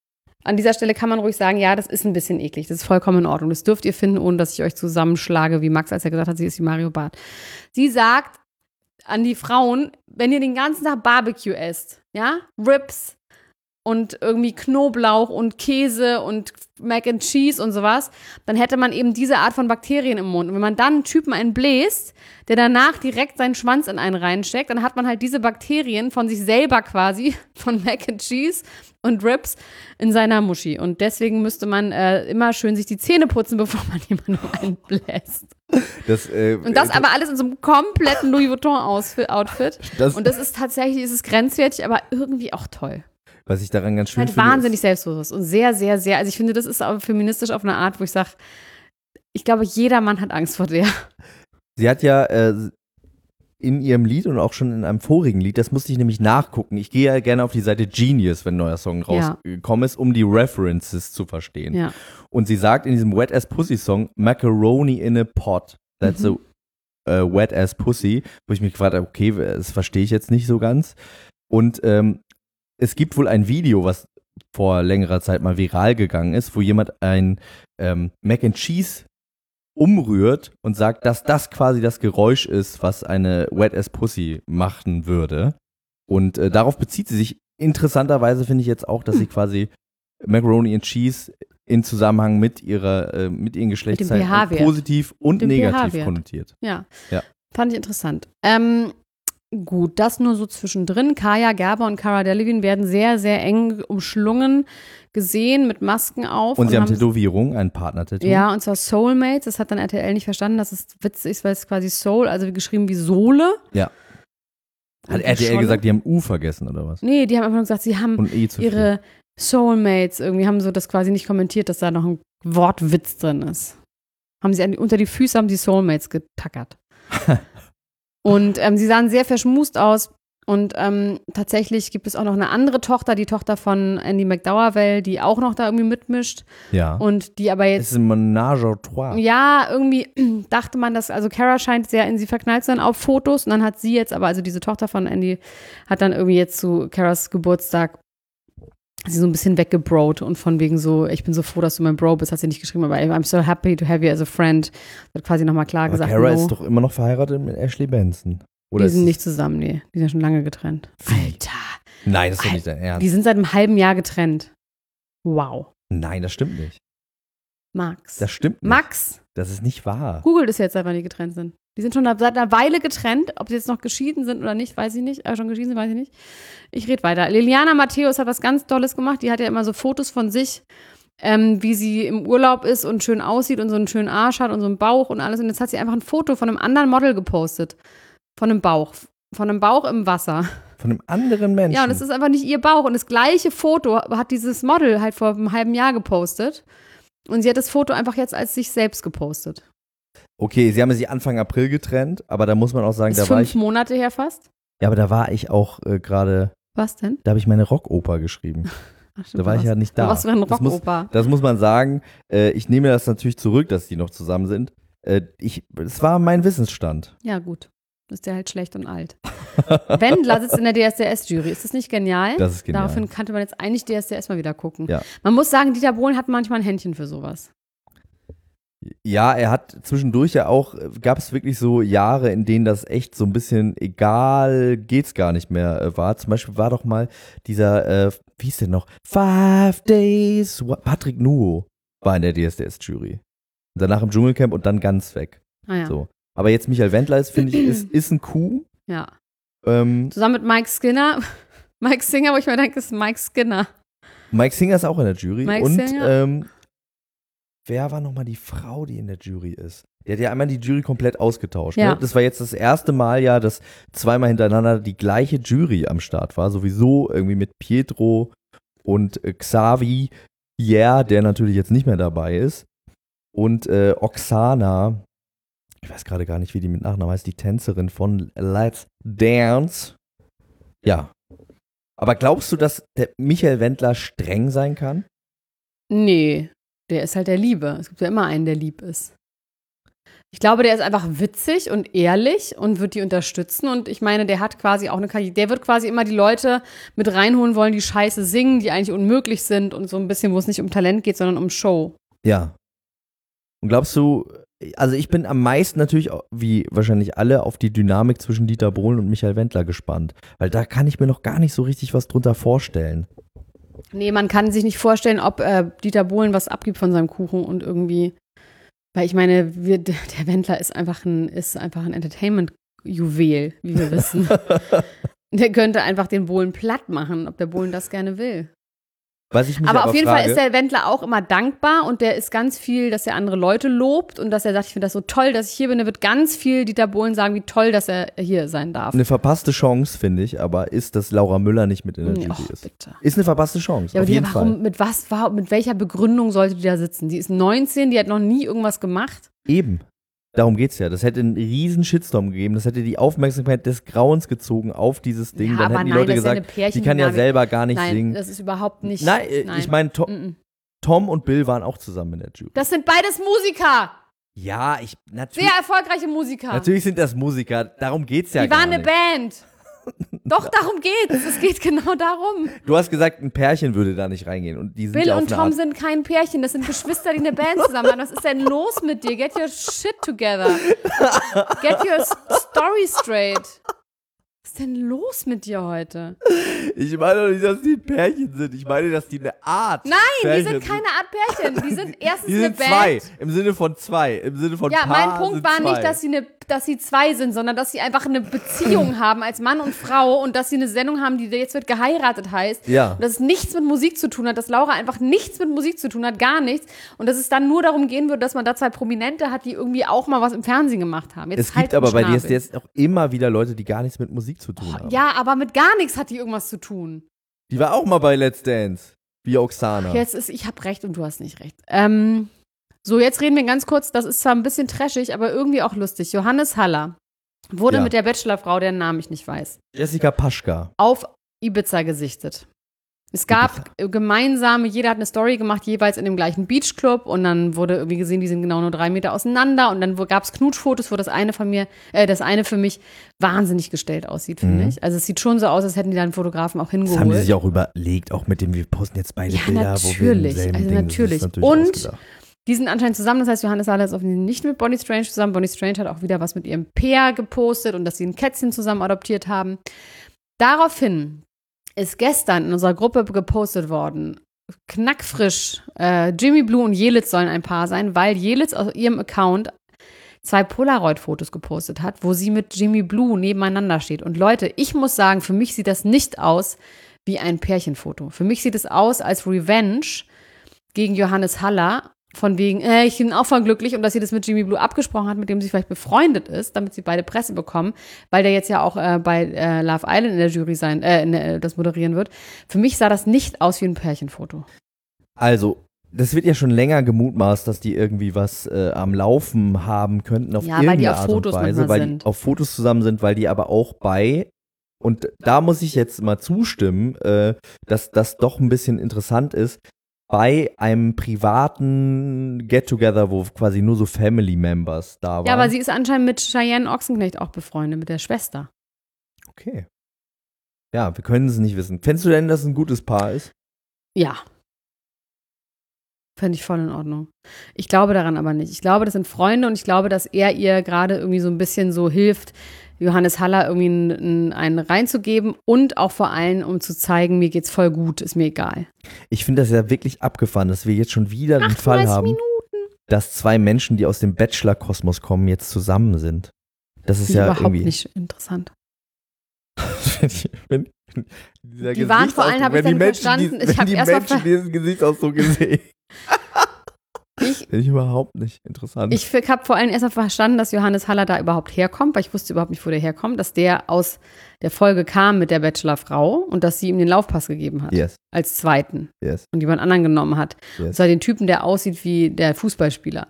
An dieser Stelle kann man ruhig sagen, ja, das ist ein bisschen eklig, das ist vollkommen in Ordnung. Das dürft ihr finden, ohne dass ich euch zusammenschlage, wie Max, als er gesagt hat, sie ist wie Mario Barth. Sie sagt an die Frauen, wenn ihr den ganzen Tag Barbecue esst, ja, Ribs und irgendwie Knoblauch und Käse und Mac and Cheese und sowas, dann hätte man eben diese Art von Bakterien im Mund. Und wenn man dann einen Typen einbläst, der danach direkt seinen Schwanz in einen reinsteckt, dann hat man halt diese Bakterien von sich selber quasi, von Mac and Cheese und Ribs in seiner Muschi. Und deswegen müsste man äh, immer schön sich die Zähne putzen, bevor man jemanden einbläst. Das, äh, Und das aber alles in so einem kompletten Louis Vuitton-Outfit. Das- Und das ist tatsächlich, es ist grenzwertig, aber irgendwie auch toll. was ich daran ganz schön Halt finde. wahnsinnig ist, selbstbewusst und sehr, sehr, sehr, also ich finde, das ist aber feministisch auf eine Art, wo ich sage, ich glaube, jeder Mann hat Angst vor der. Sie hat ja äh, in ihrem Lied und auch schon in einem vorigen Lied, das musste ich nämlich nachgucken. Ich gehe ja gerne auf die Seite Genius, wenn ein neuer Song Ja. rausgekommen ist, um die References zu verstehen. Ja. Und sie sagt in diesem Wet Ass Pussy Song, Macaroni in a Pot. That's Mhm. a uh, Wet Ass Pussy. Wo ich mich gefragt habe, okay, das verstehe ich jetzt nicht so ganz. Und ähm, es gibt wohl ein Video, was vor längerer Zeit mal viral gegangen ist, wo jemand ein ähm, Mac and Cheese umrührt und sagt, dass das quasi das Geräusch ist, was eine Wet Ass Pussy machen würde. Und äh, darauf bezieht sie sich. Interessanterweise finde ich jetzt auch, dass sie quasi Macaroni and Cheese in Zusammenhang mit ihrer äh, mit ihren Geschlechtsteilen pH-Wert. positiv und Dem negativ pH-Wert. konnotiert. Ja. Ja. Fand ich interessant. Ähm, Gut, das nur so zwischendrin. Kaya Gerber und Cara Delevingne werden sehr, sehr eng umschlungen gesehen mit Masken auf. Und sie und haben Tätowierung, ein Partner-Tattoo. Ja, und zwar Soulmates. Das hat dann R T L nicht verstanden, dass es witzig ist, weil es quasi Soul, also geschrieben wie Sohle. Ja. Hat R T L Scholle. gesagt, die haben U vergessen oder was? Nee, die haben einfach nur gesagt, sie haben Und E zu viel. ihre Soulmates, irgendwie haben so das quasi nicht kommentiert, dass da noch ein Wortwitz drin ist. Haben sie an die, unter die Füße haben sie Soulmates getackert. Und ähm, sie sahen sehr verschmust aus. Und ähm, tatsächlich gibt es auch noch eine andere Tochter, die Tochter von Andy McDowell, die auch noch da irgendwie mitmischt. Ja. Und die aber Es jetzt. ist ein Ménage à trois. Ja, irgendwie dachte man, dass, also Cara scheint sehr in sie verknallt zu sein auf Fotos. Und dann hat sie jetzt, aber also diese Tochter von Andy hat dann irgendwie jetzt zu Caras Geburtstag sie so ein bisschen weggebrot und von wegen so, ich bin so froh, dass du mein Bro bist, hat sie nicht geschrieben, aber I'm so happy to have you as a friend. Hat quasi nochmal klar Aber gesagt, Cara no. ist doch immer noch verheiratet mit Ashley Benson. Oder Die ist sind es- nicht zusammen, nee. Die sind ja schon lange getrennt. Wie? Alter. Nein, das ist doch nicht dein Die Ernst. sind seit einem halben Jahr getrennt. Wow. Nein, das stimmt nicht. Max. Das stimmt nicht. Max. Das ist nicht wahr. Googelt es jetzt, seit wann die getrennt sind. Die sind schon seit einer Weile getrennt. Ob sie jetzt noch geschieden sind oder nicht, weiß ich nicht. Äh, schon geschieden sind, weiß ich nicht. Ich rede weiter. Liliana Matthäus hat was ganz Tolles gemacht. Die hat ja immer so Fotos von sich, ähm, wie sie im Urlaub ist und schön aussieht und so einen schönen Arsch hat und so einen Bauch und alles. Und jetzt hat sie einfach ein Foto von einem anderen Model gepostet. Von einem Bauch. Von einem Bauch im Wasser. Von einem anderen Menschen. Ja, und es ist einfach nicht ihr Bauch. Und das gleiche Foto hat dieses Model halt vor einem halben Jahr gepostet. Und sie hat das Foto einfach jetzt als sich selbst gepostet. Okay, sie haben sich Anfang April getrennt, aber da muss man auch sagen, Ist da war fünf ich. Monate her fast. Ja, aber da war ich auch äh, gerade, Was denn? da habe ich meine Rockoper geschrieben. Ach, stimmt, Da war ich ja nicht da da. warst du ein Das muss, Rockoper. das muss man sagen. Äh, ich nehme das natürlich zurück, dass die noch zusammen sind. Äh, ich, es war mein Wissensstand. Ja, gut. Ist der halt schlecht und alt. Wendler sitzt in der D S D S-Jury. Ist das nicht genial? Das ist genial. Daraufhin kannte man jetzt eigentlich D S D S mal wieder gucken. Ja. Man muss sagen, Dieter Bohlen hat manchmal ein Händchen für sowas. Ja, er hat zwischendurch ja auch, gab es wirklich so Jahre, in denen das echt so ein bisschen egal, geht's gar nicht mehr äh, war. Zum Beispiel war doch mal dieser, äh, wie hieß der noch? Five Days, Patrick Nuo war in der D S D S-Jury. Danach im Dschungelcamp und dann ganz weg. Ah ja. So. Aber jetzt Michael Wendler ist, finde ich, ist, ist ein Kuh. ja. Ähm, Zusammen mit Mike Skinner. Mike Singer, wo ich mir denke, ist Mike Skinner. Mike Singer ist auch in der Jury. Mike und Singer? ähm, wer war nochmal die Frau, die in der Jury ist? Der hat ja einmal die Jury komplett ausgetauscht. Ja. Ne? Das war jetzt das erste Mal ja, dass zweimal hintereinander die gleiche Jury am Start war. Sowieso irgendwie mit Pietro und äh, Xavi, yeah, der natürlich jetzt nicht mehr dabei ist. Und äh, Oksana, ich weiß gerade gar nicht, wie die mit Nachnamen heißt, die Tänzerin von Let's Dance. Ja. Aber glaubst du, dass der Michael Wendler streng sein kann? Nee, der ist halt der Liebe. Es gibt ja immer einen, der lieb ist. Ich glaube, der ist einfach witzig und ehrlich und wird die unterstützen. Und ich meine, der hat quasi auch eine Karriere. Der wird quasi immer die Leute mit reinholen wollen, die scheiße singen, die eigentlich unmöglich sind und so ein bisschen, wo es nicht um Talent geht, sondern um Show. Ja. Und glaubst du, also ich bin am meisten natürlich, auch, wie wahrscheinlich alle, auf die Dynamik zwischen Dieter Bohlen und Michael Wendler gespannt. Weil da kann ich mir noch gar nicht so richtig was drunter vorstellen. Nee, man kann sich nicht vorstellen, ob äh, Dieter Bohlen was abgibt von seinem Kuchen und irgendwie, weil ich meine, wir, der Wendler ist einfach ein, ist einfach ein Entertainment-Juwel, wie wir wissen. Der könnte einfach den Bohlen platt machen, ob der Bohlen das gerne will. Was ich mich Aber aber auf jeden frage, Fall ist der Wendler auch immer dankbar und der ist ganz viel, dass er andere Leute lobt und dass er sagt, ich finde das so toll, dass ich hier bin. Der wird ganz viel Dieter Bohlen sagen, wie toll, dass er hier sein darf. eine verpasste Chance, finde ich, aber ist, dass Laura Müller nicht mit in der Jury Och, ist. bitte. Ist eine verpasste Chance, Ja, aber auf die, jeden warum, Fall. mit was, war, mit welcher Begründung sollte die da sitzen? Die ist neunzehn, die hat noch nie irgendwas gemacht. Eben. Darum geht's ja. Das hätte einen riesen Shitstorm gegeben. Das hätte die Aufmerksamkeit des Grauens gezogen auf dieses Ding. Ja, Dann aber hätten die nein, Leute das ist ja gesagt, eine die kann ja Pärchendynamik. selber gar nicht Nein, singen. das ist überhaupt nicht. Nein, äh, ich meine, Tom, Mm-mm. Tom und Bill waren auch zusammen in der Jury. Das sind beides Musiker. Ja, ich natürlich. Sehr erfolgreiche Musiker. Natürlich sind das Musiker. Darum geht's ja Die gar waren eine nicht. Band. Doch, darum geht's. Es geht genau darum. Du hast gesagt, ein Pärchen würde da nicht reingehen. Und die sind Bill ja auf und eine Tom Art, sind kein Pärchen. Das sind Geschwister, die eine Band zusammen haben. Was ist denn los mit dir? Get your shit together. Get your story straight. Was ist denn los mit dir heute? Ich meine doch nicht, dass die ein Pärchen sind. Ich meine, dass die eine Art Nein, Pärchen die sind keine Art Pärchen. Die sind erstens Die sind eine Band. zwei. Im Sinne von zwei. Im Sinne von Ja, Paar mein Punkt sind war zwei. nicht, dass sie, eine, dass sie zwei sind, sondern dass sie einfach eine Beziehung haben als Mann und Frau und dass sie eine Sendung haben, die jetzt wird geheiratet heißt. Ja. Und dass es nichts mit Musik zu tun hat, dass Laura einfach nichts mit Musik zu tun hat, gar nichts. Und dass es dann nur darum gehen würde, dass man da zwei Prominente hat, die irgendwie auch mal was im Fernsehen gemacht haben. Jetzt Es halt gibt aber bei Schnabel. D S D S auch immer wieder Leute, die gar nichts mit Musik zu tun haben. Ja, aber mit gar nichts hat die irgendwas zu tun. Die war auch mal bei Let's Dance. Wie Oksana. Jetzt ist, ich habe recht und du hast nicht recht. Ähm, so, jetzt reden wir ganz kurz, das ist zwar ein bisschen trashig, aber irgendwie auch lustig. Johannes Haller wurde Ja. mit der Bachelorfrau, deren Namen ich nicht weiß, Jessica Paschka. auf Ibiza gesichtet. Es gab gemeinsame, jeder hat eine Story gemacht, jeweils in dem gleichen Beachclub und dann wurde irgendwie gesehen, die sind genau nur drei Meter auseinander und dann gab es Knutschfotos, wo das eine von mir, äh, das eine für mich wahnsinnig gestellt aussieht, finde Mhm. ich. Also es sieht schon so aus, als hätten die da einen Fotografen auch hingeholt. Das haben die sich auch überlegt, auch mit dem, wir posten jetzt beide Ja, Bilder, wo wir im natürlich, selben also Ding, natürlich. Das ist natürlich Und ausgedacht. die sind anscheinend zusammen, das heißt, Johannes Haller ist offensichtlich nicht mit Bonnie Strange zusammen. Bonnie Strange hat auch wieder was mit ihrem Peer gepostet und dass sie ein Kätzchen zusammen adoptiert haben. Daraufhin ist gestern in unserer Gruppe gepostet worden, knackfrisch, äh, Jimmy Blue und Jelitz sollen ein Paar sein, weil Jelitz aus ihrem Account zwei Polaroid-Fotos gepostet hat, wo sie mit Jimmy Blue nebeneinander steht. Und Leute, ich muss sagen, für mich sieht das nicht aus wie ein Pärchenfoto. Für mich sieht es aus als Revenge gegen Johannes Haller, von wegen, äh, ich bin auch voll glücklich und dass sie das mit Jimmy Blue abgesprochen hat, mit dem sie vielleicht befreundet ist, damit sie beide Presse bekommen, weil der jetzt ja auch äh, bei äh, Love Island in der Jury sein, äh, in der, das moderieren wird. Für mich sah das nicht aus wie ein Pärchenfoto. Also, das wird ja schon länger gemutmaßt, dass die irgendwie was äh, am Laufen haben könnten auf Ja, weil irgendeine die auf Art Fotos und Weise, manchmal weil sind. die auf Fotos zusammen sind, weil die aber auch bei, und da muss ich jetzt mal zustimmen, äh, dass das doch ein bisschen interessant ist, bei einem privaten Get-Together, wo quasi nur so Family-Members da waren. Ja, aber sie ist anscheinend mit Cheyenne Ochsenknecht auch befreundet, mit der Schwester. Okay. Ja, wir können es nicht wissen. Fändest du denn, dass es ein gutes Paar ist? Ja. Fände ich voll in Ordnung. Ich glaube daran aber nicht. Ich glaube, das sind Freunde und ich glaube, dass er ihr gerade irgendwie so ein bisschen so hilft, Johannes Haller irgendwie einen, einen reinzugeben und auch vor allem, um zu zeigen, mir geht's voll gut, ist mir egal. Ich finde das ja wirklich abgefahren, dass wir jetzt schon wieder den Fall haben, Minuten. dass zwei Menschen, die aus dem Bachelor-Kosmos kommen, jetzt zusammen sind. Das ist ja Überhaupt irgendwie nicht interessant. wenn, dieser Die waren vor allem, Gesichtsausdruck, habe ich wenn die dann Menschen, verstanden, die, ich wenn hab die erst mal Menschen ver- diesen Gesichtsausdruck sehen. Ich, Finde ich überhaupt nicht interessant. ich habe vor allem erst mal verstanden, dass Johannes Haller da überhaupt herkommt, weil ich wusste überhaupt nicht, wo der herkommt, dass der aus der Folge kam mit der Bachelorfrau und dass sie ihm den Laufpass gegeben hat. yes, Als zweiten. yes, Und jemand anderen genommen hat. Und yes. zwar den Typen, der aussieht wie der Fußballspieler.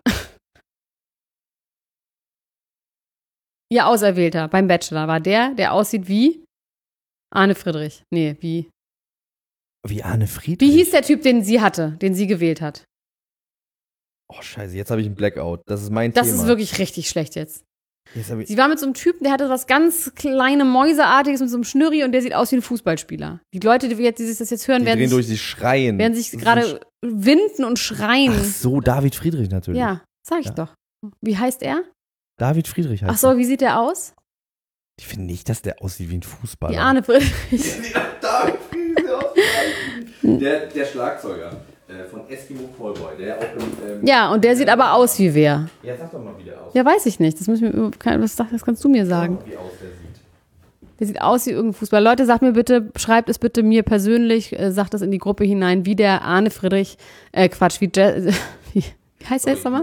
Ihr Auserwählter beim Bachelor war der, der aussieht wie Arne Friedrich. Nee, wie. Wie Arne Friedrich. Wie hieß der Typ, den sie hatte, den sie gewählt hat? Oh, scheiße, jetzt habe ich einen Blackout. Das ist mein Das Thema. ist wirklich richtig schlecht jetzt. Jetzt hab ich, Sie war mit so einem Typen, der hatte was ganz kleine Mäuseartiges mit so einem Schnürri und der sieht aus wie ein Fußballspieler. Die Leute, die, jetzt, die sich das jetzt hören, die werden drehen sich, durch, die schreien. werden sich Das ist gerade winden und schreien. Ach so, David Friedrich natürlich. Ja, sag ich Ja. doch. Wie heißt er? David Friedrich heißt Ach so, wie sieht der aus? er. Ich finde nicht, dass der aussieht wie ein Fußballer. Wie Arne Friedrich. David Friedrich sieht aus wie der, der Schlagzeuger äh, von Eskimo Callboy, der auch im, ähm, Ja, und der sieht aber aus wie wer. Ja, sag doch mal, wie der aussieht. Ja, weiß ich nicht. Das, müssen wir, das, das kannst du mir sagen. Wie aus der sieht. Der sieht aus wie irgendein Fußballer. Leute, sagt mir bitte, schreibt es bitte mir persönlich, äh, sagt das in die Gruppe hinein, wie der Arne Friedrich, äh, Quatsch, wie, Je wie, wie heißt der jetzt nochmal?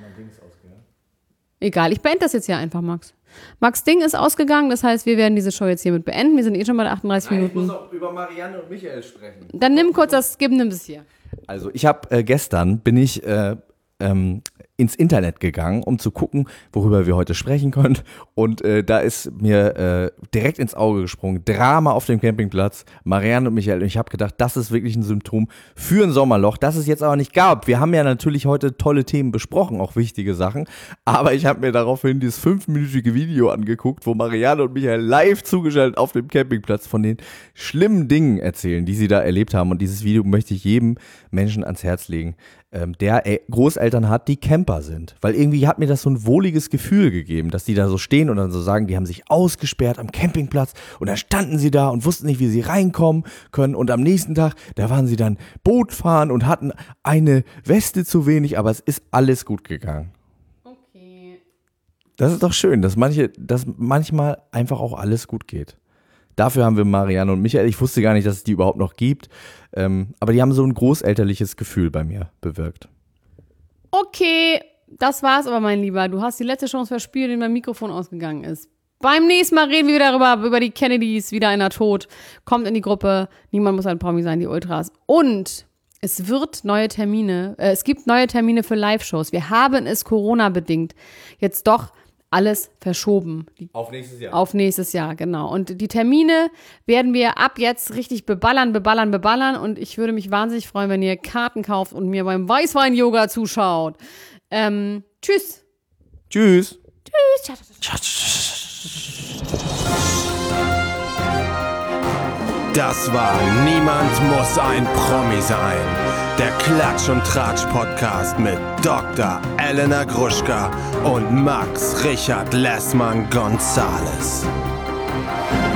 Egal, ich beende das jetzt hier einfach, Max. Max Ding ist ausgegangen, das heißt, wir werden diese Show jetzt hiermit beenden. Wir sind eh schon bei achtunddreißig Nein, ich Minuten. muss auch über Marianne und Michael sprechen. Dann nimm kurz das Skip, nimm es hier. Also ich habe äh, gestern, bin ich äh, ähm, ins Internet gegangen, um zu gucken, worüber wir heute sprechen können. Und äh, da ist mir äh, direkt ins Auge gesprungen, Drama auf dem Campingplatz, Marianne und Michael. Und ich habe gedacht, das ist wirklich ein Symptom für ein Sommerloch, das es jetzt aber nicht gab. Wir haben ja natürlich heute tolle Themen besprochen, auch wichtige Sachen. Aber ich habe mir daraufhin dieses fünfminütige Video angeguckt, wo Marianne und Michael live zugeschaltet auf dem Campingplatz von den schlimmen Dingen erzählen, die sie da erlebt haben. Und dieses Video möchte ich jedem Menschen ans Herz legen. ähm, der äh, Großeltern hat, die Camper sind. Weil irgendwie hat mir das so ein wohliges Gefühl gegeben, dass die da so stehen und dann so sagen, die haben sich ausgesperrt am Campingplatz und dann standen sie da und wussten nicht, wie sie reinkommen können und am nächsten Tag, da waren sie dann Boot fahren und hatten eine Weste zu wenig, aber es ist alles gut gegangen. Okay. Das ist doch schön, dass manche, dass manchmal einfach auch alles gut geht. Dafür haben wir Marianne und Michael. Ich wusste gar nicht, dass es die überhaupt noch gibt. Ähm, aber die haben so ein großelterliches Gefühl bei mir bewirkt. Okay, das war's aber, mein Lieber. Du hast die letzte Chance verspielt, indem mein Mikrofon ausgegangen ist. Beim nächsten Mal reden wir wieder darüber, über die Kennedys, wieder einer tot. Kommt in die Gruppe. Niemand muss ein Promi sein, die Ultras. Und es wird neue Termine, äh, es gibt neue Termine für Live-Shows. Wir haben es Corona-bedingt jetzt doch alles verschoben. Die, auf nächstes Jahr. Auf nächstes Jahr, genau. Und die Termine werden wir ab jetzt richtig beballern, beballern, beballern. Und ich würde mich wahnsinnig freuen, wenn ihr Karten kauft und mir beim Weißwein-Yoga zuschaut. Ähm, tschüss. Tschüss. Das war Niemand muss ein Promi sein. Der Klatsch- und Tratsch-Podcast mit Doktor Elena Gruschka und Max Richard Lessmann Gonzales.